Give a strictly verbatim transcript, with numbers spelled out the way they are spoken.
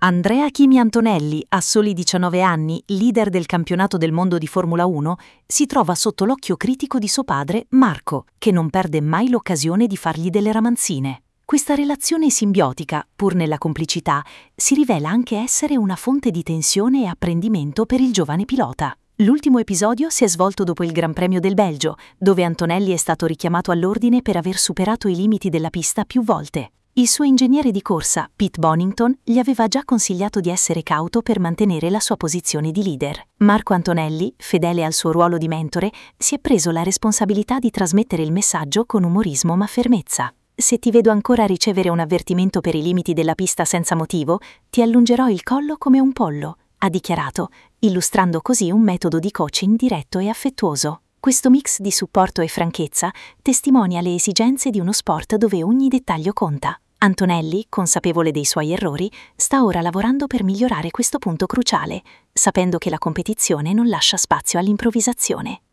Andrea Kimi Antonelli, a soli diciannove anni, leader del campionato del mondo di Formula uno, si trova sotto l'occhio critico di suo padre, Marco, che non perde mai l'occasione di fargli delle ramanzine. Questa relazione simbiotica, pur nella complicità, si rivela anche essere una fonte di tensione e apprendimento per il giovane pilota. L'ultimo episodio si è svolto dopo il Gran Premio del Belgio, dove Antonelli è stato richiamato all'ordine per aver superato i limiti della pista più volte. Il suo ingegnere di corsa, Pete Bonington, gli aveva già consigliato di essere cauto per mantenere la sua posizione di leader. Marco Antonelli, fedele al suo ruolo di mentore, si è preso la responsabilità di trasmettere il messaggio con umorismo ma fermezza. Se ti vedo ancora ricevere un avvertimento per i limiti della pista senza motivo, ti allungerò il collo come un pollo, ha dichiarato, illustrando così un metodo di coaching diretto e affettuoso. Questo mix di supporto e franchezza testimonia le esigenze di uno sport dove ogni dettaglio conta. Antonelli, consapevole dei suoi errori, sta ora lavorando per migliorare questo punto cruciale, sapendo che la competizione non lascia spazio all'improvvisazione.